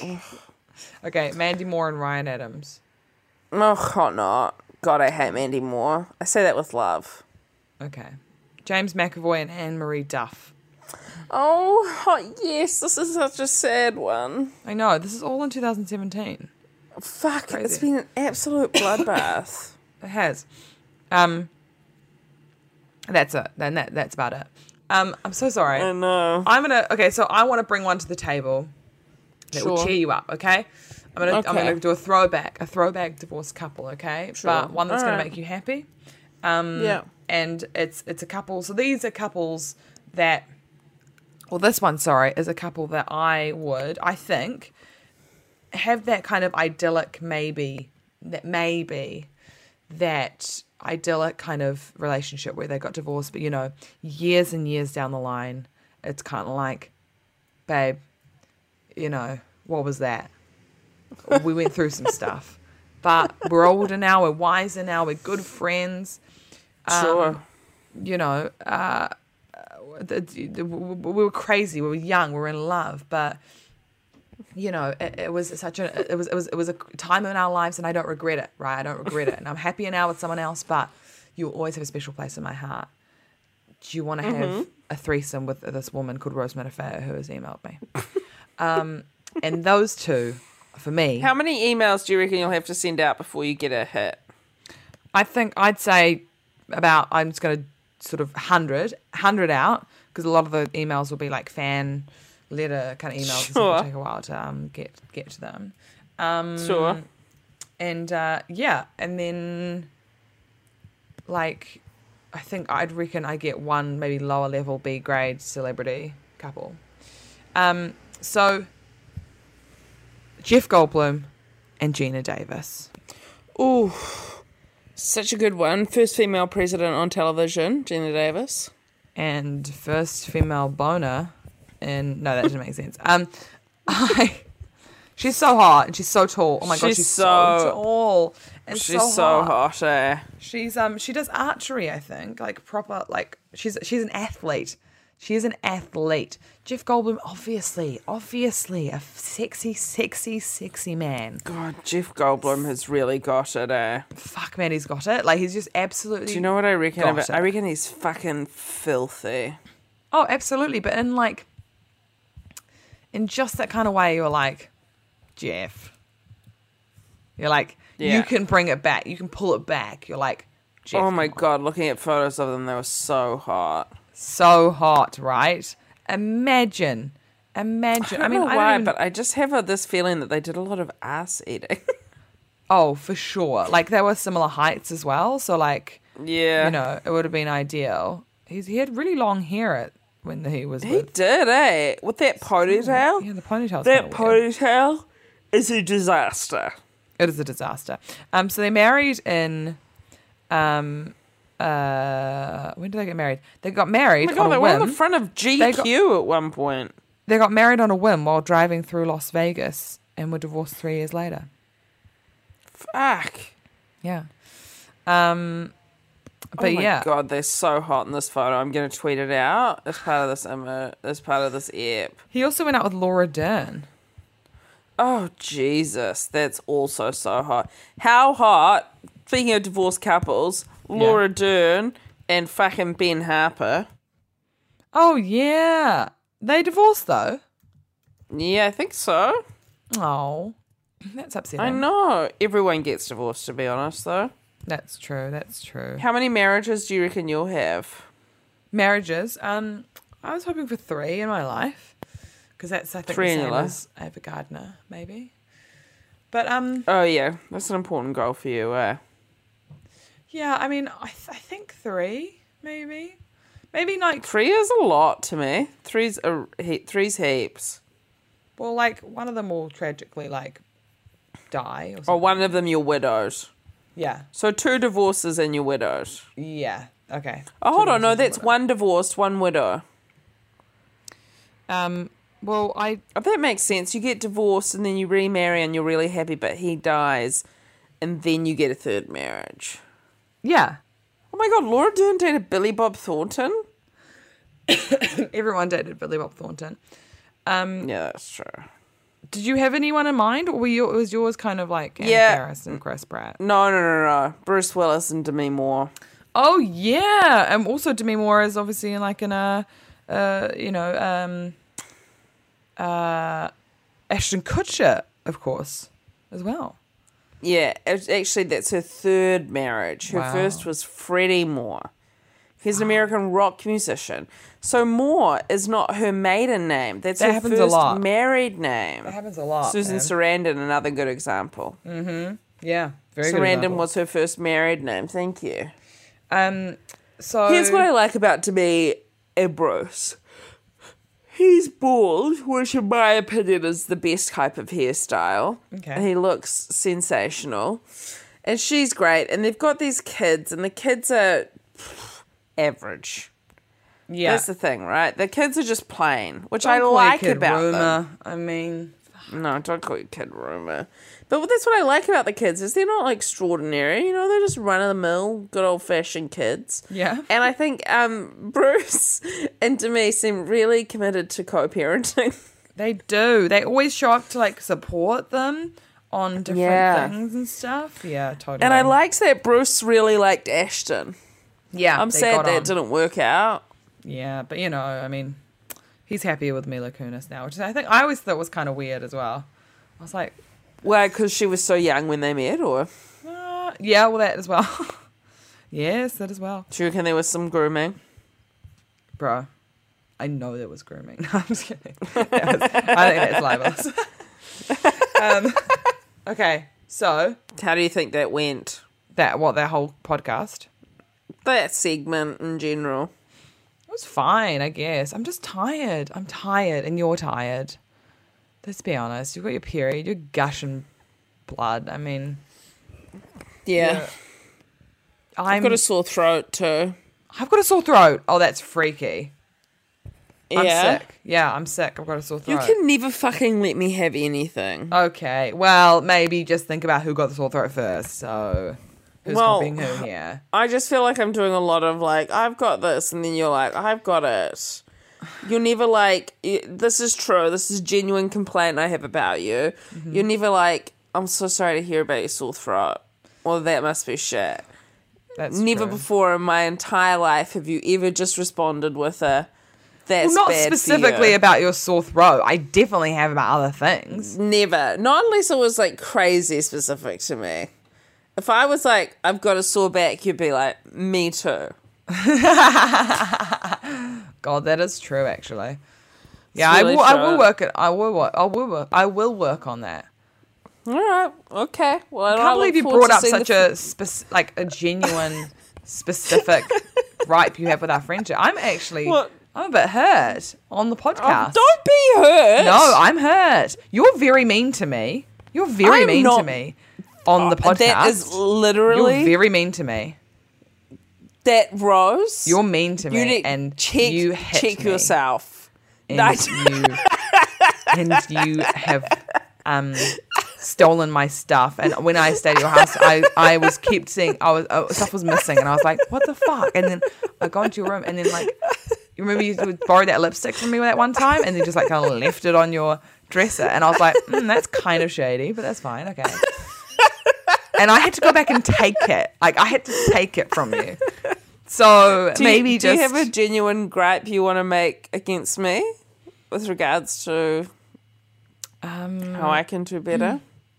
Okay, Mandy Moore and Ryan Adams. Oh, hot not. God, I hate Mandy Moore. I say that with love. Okay. James McAvoy and Anne-Marie Duff. Oh, hot yes. This is such a sad one. I know, this is all in two thousand seventeen. Fuck, Crazy. it's been an absolute bloodbath. It has. Um, that's it. Then that that's about it. Um, I'm so sorry. I know. I'm gonna. Okay, so I want to bring one to the table that will Sure. cheer you up. Okay. I'm gonna. I'm Okay. gonna do a throwback, a throwback divorced couple. Okay, Sure. but one that's gonna Alright. make you happy. Um, Yeah. And it's it's a couple. So these are couples that. Well, this one, sorry, is a couple that I would, I think, have that kind of idyllic maybe, that maybe, that idyllic kind of relationship where they got divorced, but, you know, years and years down the line, it's kind of like, babe, you know, what was that? We went through some stuff. But we're older now, we're wiser now, we're good friends. Sure. You know, uh, the, the, we were crazy, we were young, we were in love, but you know, it, it was such a, it was, it was, it was a time in our lives, and I don't regret it, right? I don't regret it, and I'm happier now with someone else, but you'll always have a special place in my heart. Do you want to have Mm-hmm. a threesome with this woman called Rose Matafeo who has emailed me? um, and those two, for me, How many emails do you reckon you'll have to send out before you get a hit? I think I'd say about, I'm just going to sort of hundred, hundred out, because a lot of the emails will be like fan letter kind of emails, and so Sure. it'll take a while to um, get get to them. Um, Sure. And uh, yeah, and then like I think I'd reckon I get one maybe lower level B grade celebrity couple. Um, so Jeff Goldblum and Gina Davis. Ooh, such a good one. First female president on television, Gina Davis. And first female boner, and no, that didn't make sense. Um, I, she's so hot and she's so tall. Oh my god, She's she's so- so, tall and She's so, so hot. hot, eh? She's um, she does archery, I think, like proper, like she's she's an athlete. She is an athlete. Jeff Goldblum, obviously, obviously, a sexy, sexy, sexy man. God, Jeff Goldblum has really got it, eh? Fuck man, he's got it. Like he's just absolutely. Do you know what I reckon got about? it. I reckon he's fucking filthy. Oh, absolutely. But in like, in just that kind of way, you're like, Jeff. You're like, Yeah. you can bring it back. You can pull it back. You're like, Jeff. Oh my come on. god, looking at photos of them, they were so hot. So hot, right? Imagine. Imagine. I, I, don't mean, know I why, don't even, but I just have a, this feeling that they did a lot of ass eating. oh, for sure. Like, they were similar heights as well. So, like, yeah. you know, it would have been ideal. He's, he had really long hair at, when he was He with. did, eh? With that ponytail. Yeah, the ponytail's that kinda weird. ponytail is a disaster. It is a disaster. Um, so they married in, um, uh, when did they get married? They got married Oh my god, on they a were on whim. the front of G They Q got- at one point. They got married on a whim while driving through Las Vegas, and were divorced three years later. Fuck. Yeah. Um, but oh my yeah, god, they're so hot in this photo. I'm gonna tweet it out as part of this image, as part of this app. he also went out with Laura Dern. Oh Jesus, that's also so hot. How hot? Speaking of divorced couples, Laura Dern And fucking Ben Harper. Oh, yeah. They divorced, though. Yeah, I think so. Oh, that's upsetting. I know. Everyone gets divorced, to be honest, though. That's true. That's true. How many marriages do you reckon you'll have? Marriages. Um, I was hoping for three in my life because that's I think Three the in same your life? as Ava Gardner, maybe. But um, Oh, yeah. That's an important goal for you, eh? yeah. I mean, I th- I think three, maybe, maybe like Three is a lot to me. Three's a he- three's heaps. well, like one of them will tragically like die or Or something. one of them you're widowed. Yeah, So two divorces and you're widowed. yeah. Okay. Oh, hold Two on. No, divorces that's and one divorced, one widow. whatever. Um. Well, I If that makes sense, you get divorced and then you remarry and you're really happy, but he dies, and then you get a third marriage. yeah. Oh my God, Laura Dern dated Billy Bob Thornton? Everyone dated Billy Bob Thornton. Um. Yeah, that's true. Did you have anyone in mind, or were you, was yours kind of like Anna Yeah. Faris and Chris Pratt? No, no, no, no. Bruce Willis and Demi Moore. Oh yeah, and also Demi Moore is obviously in like in a, uh, you know, um, uh, Ashton Kutcher, of course, as well. Yeah, it's- actually, that's her third marriage. Her Wow. first was Freddie Moore. He's an American rock musician. So Moore is not her maiden name. That's That her happens a first lot. married name. That happens a lot. Susan man. Sarandon, another good example. Yeah, very good. Sarandon example. was her first married name. Thank you. Um, so Here's what I like about Demi and Bruce. He's bald, which in my opinion is the best type of hairstyle. Okay. He looks sensational. And she's great. And they've got these kids, and the kids are average. yeah, That's the thing, right? The kids are just plain, which Don't I call your like kid about them. rumor. I mean, No, don't call your kid rumor. But that's what I like about the kids is they're not like extraordinary. You know, they're just run of the mill, good old fashioned kids. Yeah. And I think um, Bruce and Demi seem really committed to co-parenting. they do. They always show up to like support them on different Yeah. things and stuff. Yeah, totally. And I liked that Bruce really liked Ashton. Yeah, I'm they sad got that on. didn't work out. Yeah, but you know, I mean, he's happier with Mila Kunis now, which I think I always thought was kind of weird as well. I was like, Well, because she was so young when they met, or uh, yeah, well, that as well. Yes, that as well, do you reckon there was some grooming? bro. I know there was grooming. No, I'm just kidding. That was- I think that's libelous. um, okay, so How do you think that went? that what that whole podcast. That segment in general. It was fine, I guess. I'm just tired. I'm tired, and you're tired. Let's be honest. You've got your period. You're gushing blood. I mean, Yeah. I'm. I've got a sore throat too. I've got a sore throat. Oh, that's freaky. I'm Yeah. sick. Yeah, I'm sick. I've got a sore You throat. can never fucking let me have anything. Okay. Well, maybe just think about who got the sore throat first. So, who's Well, copying who here? I just feel like I'm doing a lot of like, I've got this, and then you're like, I've got it. You're never like, y- this is true. This is a genuine complaint I have about you. Mm-hmm. You're never like, I'm so sorry to hear about your sore throat. Well, that must be shit. That's Never true. before in my entire life have you ever just responded with a, that's Well, not bad for specifically you. about your sore throat. I definitely have about other things. Never. Not unless it was like crazy specific to me. If I was like, I've got a sore back, you'd be like, me too. God, that is true. Actually, yeah, really I will. I true. will work it. I will. work- I will. Work, I will work on that. All right. Okay. Well, I can't believe you brought up such a spec- like a genuine, specific gripe you have with our friendship. I'm actually. What? I'm a bit hurt on the podcast. Don't be hurt. No, I'm hurt. You're very mean to me. You're very I'm mean not- to me on the podcast. That is You're literally very mean to me. that, Rose. You're mean to me, you need and check, you hit check me, yourself. and I- you and you have um stolen my stuff. And when I stayed at your house, I I was kept seeing I was uh, stuff was missing, and I was like, what the fuck? And then I go into your room, and then like you remember you would borrow that lipstick from me that one time, and then just like kind of left it on your dresser, and I was like, mm, that's kind of shady, but that's fine, okay. And I had to go back and take it. Like, I had to take it from you. So Do you, maybe do just you have a genuine gripe you want to make against me with regards to um, how I can do better?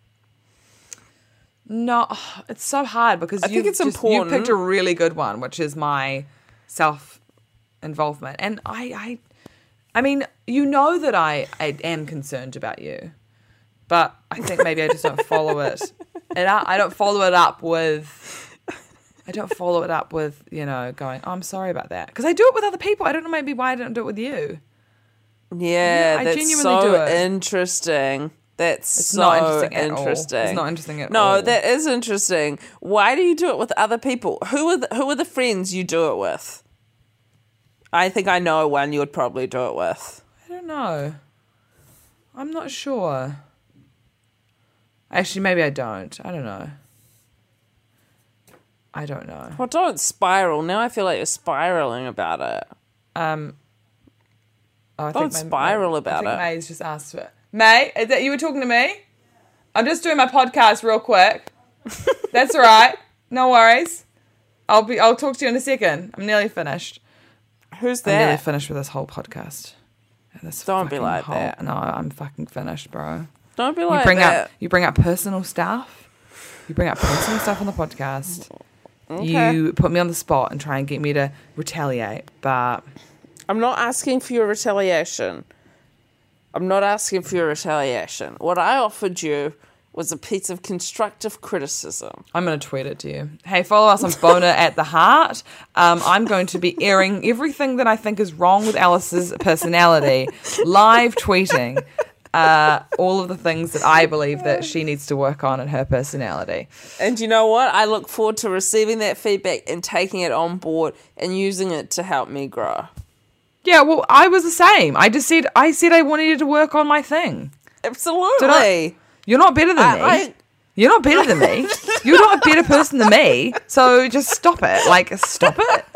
no. It's so hard because I you think it's you important. picked a really good one, which is my self involvement, and I, I, I mean, you know that I, I am concerned about you, but I think maybe I just don't follow it, and I, I don't follow it up with. I don't follow it up with, you know, going, oh, I'm sorry about that. Because I do it with other people. I don't know maybe why I don't do it with you. Yeah, I that's genuinely so do it. interesting. That's It's so not interesting at all. interesting. It's not interesting at no, all. No, that is interesting. Why do you do it with other people? Who are the, who are the friends you do it with? I think I know one you would probably do it with. I don't know. I'm not sure. Actually, maybe I don't. I don't know. I don't know. Well, don't spiral. Now I feel like you're spiraling about it. Um, oh, I Don't think spiral May, about I think it. May's just asked for it. May, is that you were talking to me? I'm just doing my podcast real quick. That's all right. No worries. I'll be. I'll talk to you in a second. I'm nearly finished. Who's I'm nearly that? finished with this whole podcast. This Don't be fucking like whole, that. No, I'm fucking finished, bro. Don't be You like bring that. up. You bring up personal stuff. You bring up personal stuff on the podcast. Okay. You put me on the spot and try and get me to retaliate, but I'm not asking for your retaliation. I'm not asking for your retaliation. What I offered you was a piece of constructive criticism. I'm going to tweet it to you. Hey, follow us on Boner at the Heart. Um, I'm going to be airing everything that I think is wrong with Alice's personality, live tweeting uh, all of the things that I believe that she needs to work on in her personality. And you know what? I look forward to receiving that feedback and taking it on board and using it to help me grow. Yeah, well, I was the same. I just said I said I wanted you to work on my thing. Absolutely. I- You're not better than I- me. I- You're not better than me. You're not a better person than me. So just stop it. Like, stop it.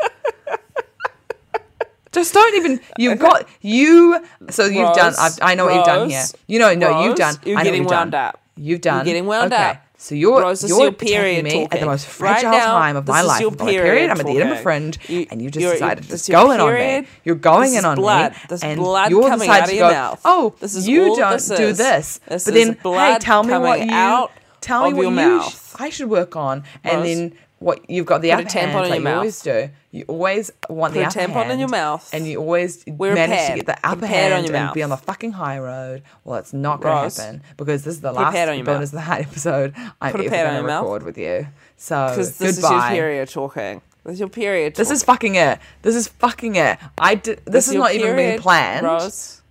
Just don't even. You've got you. So you've Rose, done. I've, I know what you've done here. Rose, You know, no, you've Rose, done. you're I know getting what you've wound done. up. You've done. You're getting wound okay. up. So you're Rose, this is you're your period attacking me at the talking. most Right fragile now, time of this my is life. your I'm on my period period. I'm at the end of a talking. fringe, You- and you just you're- decided to this just is your go in on me. period. You're going This in is on blood. me, There's and blood you're coming decided out to of go. your mouth. Oh, This is you all don't this do is. this. This but is then, hey, blood tell me what coming you out tell me of what your you mouth. I should work on, and Rose, then what you've got the put a upper tampon hand, in like your you mouth. always do. You always want Put the a upper tampon hand in your mouth. and you always Wear a manage pad. to get the Put a upper pad on hand your and mouth. be on the fucking high road. Well, it's not going Rose, to happen because this is the put a last pad on your bonus mouth. of the heart episode I'm Put a ever pad on going to your mouth. record with you. So Because this goodbye. is your period talking. This is your period This talking. is fucking it. This is fucking it. I did. This, is your not even being period, planned. Rose,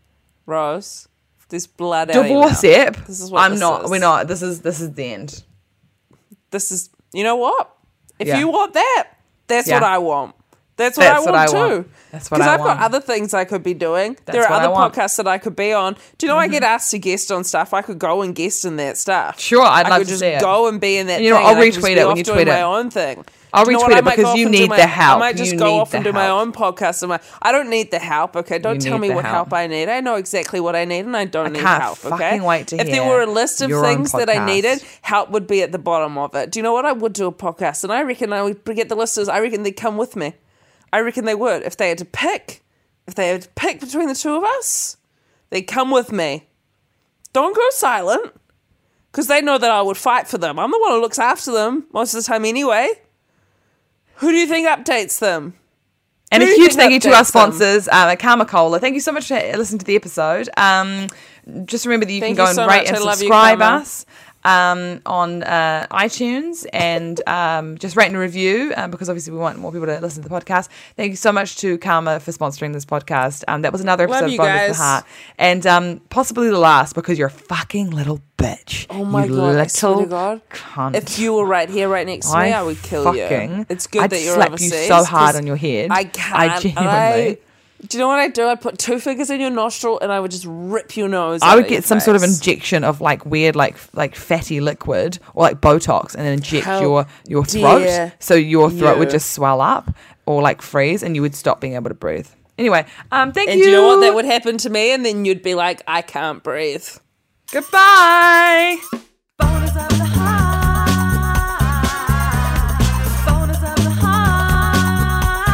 Rose, there's blood out of your Divorce mouth. Ep. This is what I'm this not. is. We're not. This is this is the end. This is, you know what? If Yeah. you want that, that's Yeah. what I want. That's what That's I what want I too. want. That's what Because I I've want. got other things I could be doing. That's there are what I other want. podcasts that I could be on. Do you know I get asked to guest on stuff? I could go and guest in that stuff. Sure, I'd I love could to just see it. go and be in that. You know, thing I'll and I could just retweet be it when off you doing tweet my it. own thing. I'll Do you know retweet what? I it might because go off you and do need my- the help. I might just You go need off and the do my help. own podcast. And my, I don't need the help. Okay, don't You tell need me the what help. help I need. I know exactly what I need, and I don't need can't help. Okay, fucking wait to if there hear were a list of your own things that I podcast. needed, help would be at the bottom of it. Do you know what? I would do a podcast, and I reckon I would get the listeners. I reckon they'd come with me. I reckon they would. If they had to pick, if they had to pick between the two of us, they'd come with me. Don't go silent, because they know that I would fight for them. I'm the one who looks after them most of the time anyway. Who do you think updates them? And a Who do you huge think thank you to our updates them? sponsors, um, at Karma Cola. Thank you so much for listening to the episode. Um, just remember that you Thank can go you so and rate much. and I love you, subscribe Karma. us um, on uh, iTunes and um, just rate and review um, because obviously we want more people to listen to the podcast. Thank you so much to Karma for sponsoring this podcast. Um, that was another Love episode of you Bonus of guys. the Heart. And um, possibly the last because you're a fucking little bitch. Oh my you god! I swear to little God, cunt. if you were right here, right next to me, I would kill fucking, you. It's good I'd that you're slap overseas. you so hard 'cause on your head. I can't. I genuinely. I- do you know what I do? I'd put two fingers in your nostril and I would just rip your nose. I out would of your get some sort of face. injection of like weird, like like fatty liquid or like Botox, and then inject How your your throat, dare so your throat would you. just swell up or like freeze, and you would stop being able to breathe. Anyway, um, thank And you. do you know what? That would happen to me, and then you'd be like, I can't breathe. Goodbye. Bonus of the heart. Bonus of the heart.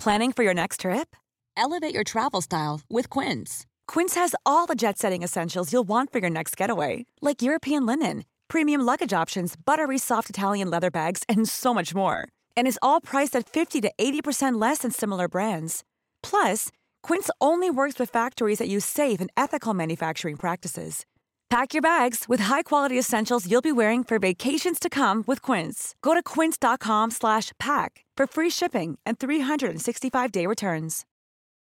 Planning for your next trip? Elevate your travel style with Quince. Quince has all the jet-setting essentials you'll want for your next getaway, like European linen, premium luggage options, buttery soft Italian leather bags, and so much more. And is all priced at fifty to eighty percent less than similar brands. Plus, Quince only works with factories that use safe and ethical manufacturing practices. Pack your bags with high-quality essentials you'll be wearing for vacations to come with Quince. Go to quince.com slash pack for free shipping and three sixty-five day returns.